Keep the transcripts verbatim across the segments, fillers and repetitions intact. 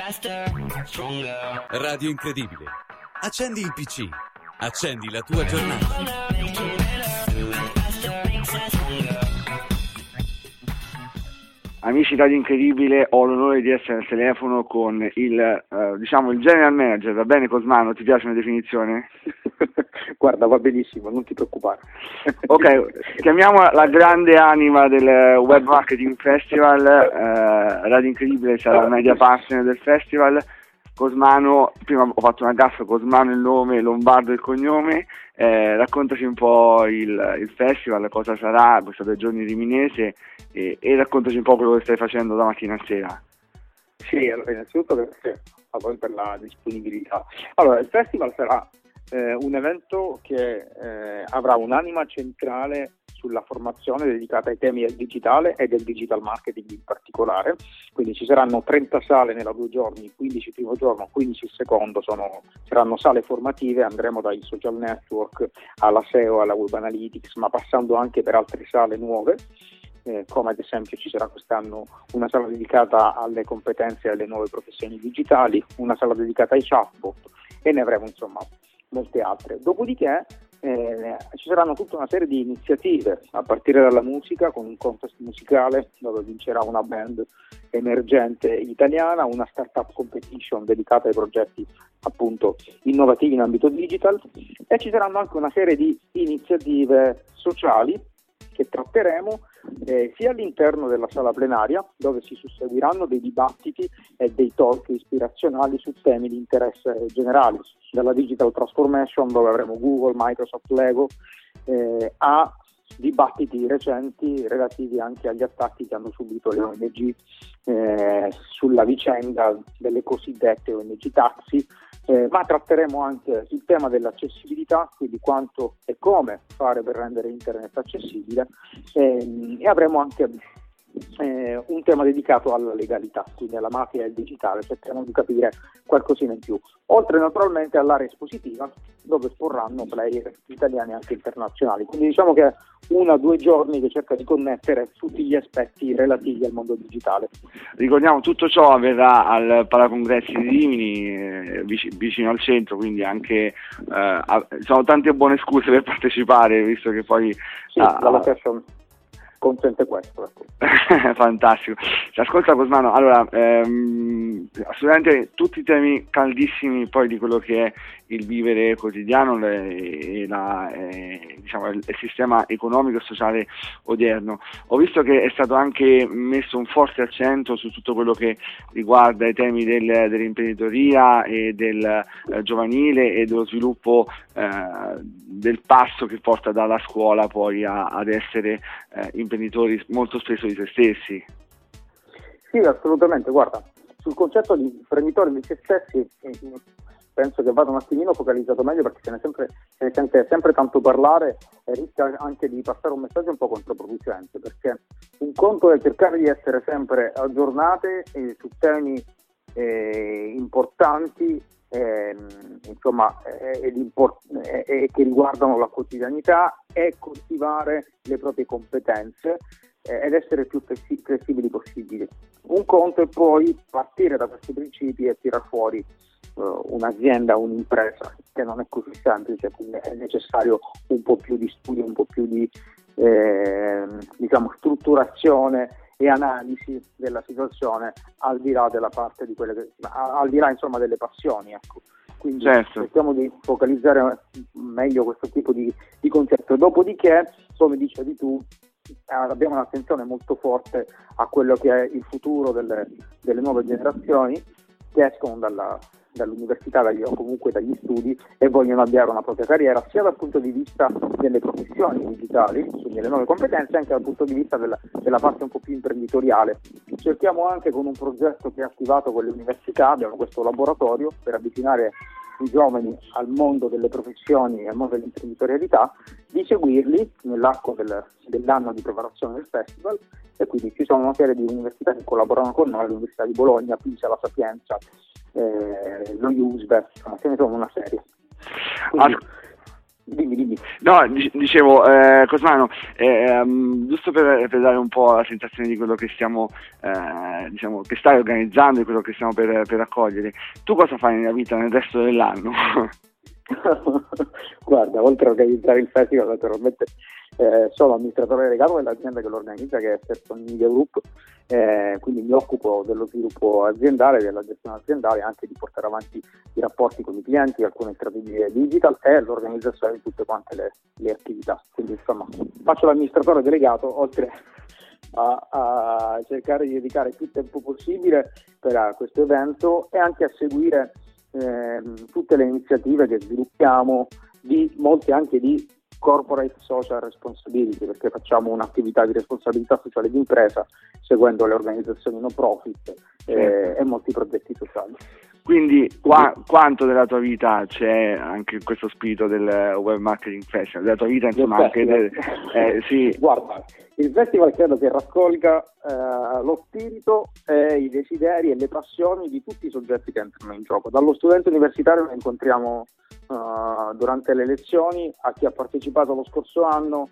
Radio Incredibile. Accendi il P C. Accendi la tua giornata. Amici Radio Incredibile, ho l'onore di essere al telefono con il, eh, diciamo, il general manager, va bene Cosmano? Ti piace una definizione? Guarda, va benissimo, non ti preoccupare. Ok, chiamiamola la grande anima del Web Marketing Festival, eh, Radio Incredibile sarà la media partner del festival. Cosmano, prima ho fatto una gaffa, Cosmano il nome, Lombardo il cognome, eh, raccontaci un po' il, il festival, cosa sarà questa due giorni riminese e, e raccontaci un po' quello che stai facendo da mattina a sera. Sì, allora, innanzitutto grazie a voi per la disponibilità. Allora, il festival sarà eh, un evento che eh, avrà un'anima centrale sulla formazione dedicata ai temi del digitale e del digital marketing in particolare, quindi ci saranno trenta sale nella due giorni, quindici il primo giorno, quindici il secondo, sono, saranno sale formative, andremo dai social network alla S E O, alla web analytics, ma passando anche per altre sale nuove, eh, come ad esempio ci sarà quest'anno una sala dedicata alle competenze e alle nuove professioni digitali, una sala dedicata ai chatbot e ne avremo insomma molte altre. Dopodiché Eh, ci saranno tutta una serie di iniziative a partire dalla musica, con un contest musicale dove vincerà una band emergente italiana, una startup competition dedicata ai progetti appunto innovativi in ambito digital, e ci saranno anche una serie di iniziative sociali che tratteremo eh, sia all'interno della sala plenaria, dove si susseguiranno dei dibattiti e dei talk ispirazionali su temi di interesse generali, dalla digital transformation, dove avremo Google, Microsoft, Lego, eh, a dibattiti recenti relativi anche agli attacchi che hanno subito le O N G eh, sulla vicenda delle cosiddette O N G taxi, eh, ma tratteremo anche il tema dell'accessibilità, quindi quanto e come fare per rendere internet accessibile, eh, e avremo anche Eh, un tema dedicato alla legalità, quindi alla mafia e al digitale, cerchiamo di capire qualcosina in più, oltre naturalmente all'area espositiva dove esporranno player italiani e anche internazionali, quindi diciamo che è una o due giorni che cerca di connettere tutti gli aspetti relativi al mondo digitale. Ricordiamo, tutto ciò avverrà al Palacongressi di Rimini, eh, vic- vicino al centro, quindi anche eh, sono tante buone scuse per partecipare, visto che poi sì, ah, la location consente questo, ecco. Fantastico. Ascolta Cosmano, allora ehm, assolutamente tutti i temi caldissimi poi di quello che è il vivere quotidiano le, e la, eh, diciamo, il, il sistema economico e sociale odierno. Ho visto che è stato anche messo un forte accento su tutto quello che riguarda i temi del, dell'imprenditoria e del eh, giovanile e dello sviluppo eh, del passo che porta dalla scuola poi a, ad essere eh, imprenditori molto spesso di se stessi. Sì, assolutamente, guarda, sul concetto di imprenditori di se stessi penso che vada un attimino focalizzato meglio, perché se ne, sempre, se ne sente sempre tanto parlare e rischia anche di passare un messaggio un po' controproducente, perché un conto è cercare di essere sempre aggiornate eh, su temi eh, importanti eh, insomma eh, ed import- eh, eh, che riguardano la quotidianità, e coltivare le proprie competenze eh, ed essere più flessi- flessibili possibili. Un conto è poi partire da questi principi e tirar fuori un'azienda, un'impresa, che non è così semplice, quindi è necessario un po' più di studio, un po' più di eh, diciamo strutturazione e analisi della situazione, al di là della parte di quelle che, al di là insomma delle passioni, ecco. Quindi certo, cerchiamo di focalizzare meglio questo tipo di, di concetto. Dopodiché, come dicevi tu, abbiamo un'attenzione molto forte a quello che è il futuro delle, delle nuove generazioni che escono dalla dall'università dagli, o comunque dagli studi e vogliono avviare una propria carriera, sia dal punto di vista delle professioni digitali, quindi delle nuove competenze, anche dal punto di vista della, della parte un po' più imprenditoriale. Cerchiamo anche, con un progetto che è attivato con le università, abbiamo questo laboratorio per avvicinare i giovani al mondo delle professioni e al mondo dell'imprenditorialità, di seguirli nell'arco del, dell'anno di preparazione del festival, e quindi ci sono una serie di università che collaborano con noi, l'Università di Bologna, Pisa, La Sapienza, eh, lo U S B, ce ne sono una serie. Quindi, Dimmi, dimmi. No, dicevo, eh, Cosmano, eh, um, giusto per, per dare un po' la sensazione di quello che stiamo, eh, diciamo, che stai organizzando e quello che stiamo per, per raccogliere, tu cosa fai nella vita nel resto dell'anno? Guarda, oltre a organizzare il festival, naturalmente eh, sono amministratore delegato dell'azienda che lo organizza, che è Sterson Media Group, eh, quindi mi occupo dello sviluppo aziendale, della gestione aziendale, anche di portare avanti i rapporti con i clienti, alcune strategie digital e l'organizzazione di tutte quante le, le attività. Quindi insomma faccio l'amministratore delegato, oltre a, a cercare di dedicare più tempo possibile per questo evento e anche a seguire Eh, tutte le iniziative che sviluppiamo, di molte anche di corporate social responsibility, perché facciamo un'attività di responsabilità sociale di impresa seguendo le organizzazioni no profit eh, e molti progetti sociali. Quindi qua, quanto della tua vita c'è anche questo spirito del Web Marketing Festival, della tua vita insomma anche del, eh, sì. Guarda, il festival credo che raccolga eh, lo spirito e i desideri e le passioni di tutti i soggetti che entrano in gioco. Dallo studente universitario lo incontriamo uh, durante le lezioni, a chi ha partecipato lo scorso anno,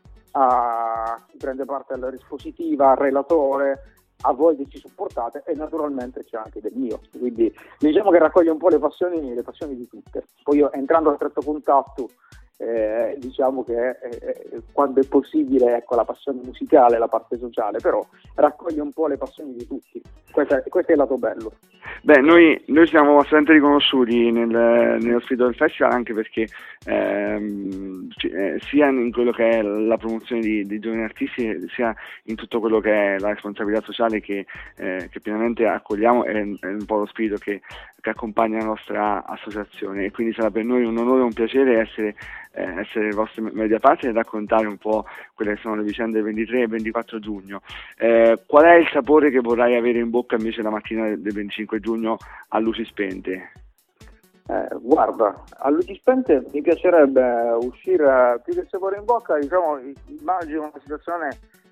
a chi prende parte alla rispositiva, al relatore, a voi che ci supportate, e naturalmente c'è anche del mio, quindi diciamo che raccoglie un po' le passioni, le passioni di tutte. Poi io, entrando a stretto contatto, eh, diciamo che eh, quando è possibile, ecco, la passione musicale, la parte sociale, però raccoglie un po' le passioni di tutti. Questo è, questo è il lato bello. Beh, noi, noi siamo assolutamente riconosciuti nel, nello spirito del festival, anche perché ehm, eh, sia in quello che è la promozione di, di giovani artisti, sia in tutto quello che è la responsabilità sociale che, eh, che pienamente accogliamo, è, è un po' lo spirito che, che accompagna la nostra associazione, e quindi sarà per noi un onore e un piacere essere, eh, essere i vostri media partner e raccontare un po' quelle che sono le vicende del ventitré e ventiquattro giugno. Eh, qual è il sapore che vorrai avere in bocca invece la mattina del venticinque giugno a luci spente? Eh, guarda, a luci spente mi piacerebbe uscire, più che sapore in bocca, diciamo, immagino una situazione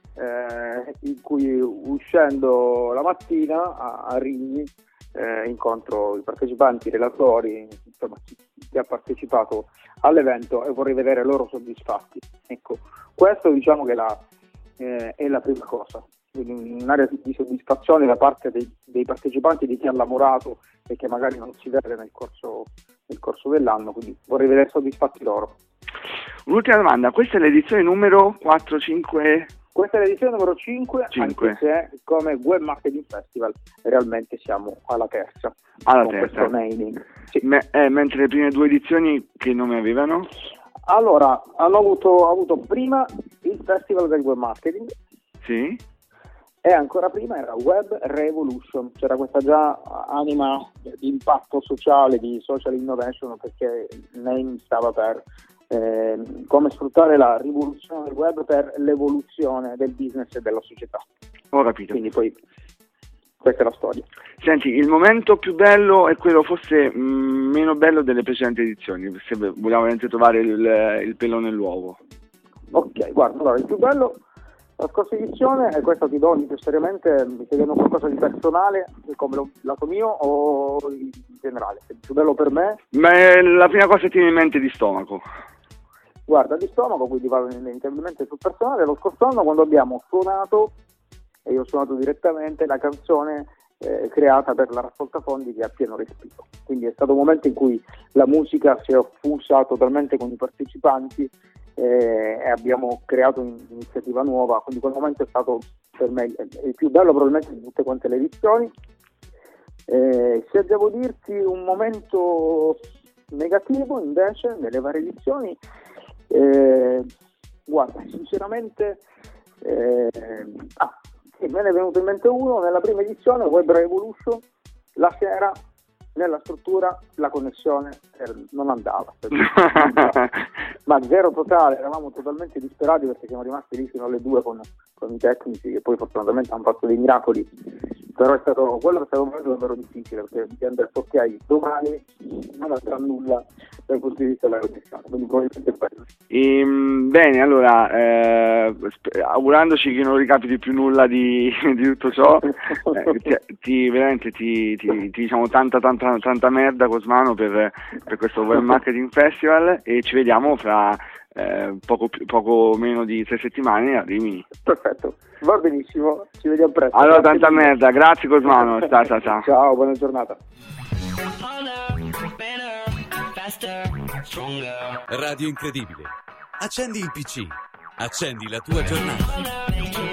eh, in cui uscendo la mattina a, a Rigni eh, incontro i partecipanti, i relatori, insomma chi, chi ha partecipato all'evento, e vorrei vedere loro soddisfatti. Ecco, questo diciamo che la, eh, è la prima cosa. Quindi un'area di soddisfazione da parte dei, dei partecipanti, di chi ha lavorato e che magari non si vede nel corso, nel corso dell'anno, quindi vorrei vedere soddisfatti loro. Un'ultima domanda, questa è l'edizione numero quattro cinque? Questa è l'edizione numero cinque, cinque. Anche se come Web Marketing Festival realmente siamo alla terza. Alla con terza. questo naming. Sì. Me, eh, mentre le prime due edizioni che nome avevano? Allora, hanno avuto, avuto prima il Festival del Web Marketing. Sì. E ancora prima era Web Revolution, c'era questa già anima di impatto sociale, di social innovation, perché il name stava per eh, come sfruttare la rivoluzione del web per l'evoluzione del business e della società. Ho capito. Quindi poi questa è la storia. Senti, il momento più bello è quello forse mh, meno bello delle precedenti edizioni, se vogliamo veramente trovare il, il pelo nell'uovo. Ok, guarda, allora il più bello la scorsa edizione, e questo ti do necessariamente, mi chiedono qualcosa di personale, come lo, lato mio o in generale, il più bello per me? Ma è la prima cosa che tieni in mente di stomaco. Guarda, di stomaco, quindi vado inevitabilmente sul personale. Lo scorso anno, quando abbiamo suonato, e io ho suonato direttamente, la canzone eh, creata per la raccolta fondi che è A Pieno Respiro. Quindi è stato un momento in cui la musica si è fusa totalmente con i partecipanti e abbiamo creato un'iniziativa nuova, quindi quel momento è stato per me il più bello probabilmente di tutte quante le edizioni. Eh, se devo dirti un momento negativo invece nelle varie edizioni, eh, guarda, sinceramente eh, ah, sì, me ne è venuto in mente uno. Nella prima edizione Web Revolution, la sera nella struttura la connessione non andava, ma zero totale, eravamo totalmente disperati perché siamo rimasti lì fino alle due con, con i tecnici, che poi fortunatamente hanno fatto dei miracoli però è stato, quello è stato un momento davvero difficile, perché mi hanno detto ok, domani non andrà nulla dal punto di vista dell'aerodinamica, quindi probabilmente quello. Ehm, bene, allora, eh, sp- augurandoci che non ricapiti più nulla di, di tutto ciò, eh, ti, ti, veramente ti, ti, ti diciamo tanta tanta tanta merda, Cosmano, per, per questo Web Marketing Festival, e ci vediamo fra eh, poco, più, poco meno di tre settimane a Rimini. Perfetto, va benissimo, ci vediamo presto. Allora, tanta merda, grazie Cosmano, ciao ciao ciao. Ciao, buona giornata. Radio Incredibile. Accendi il P C, accendi la tua giornata.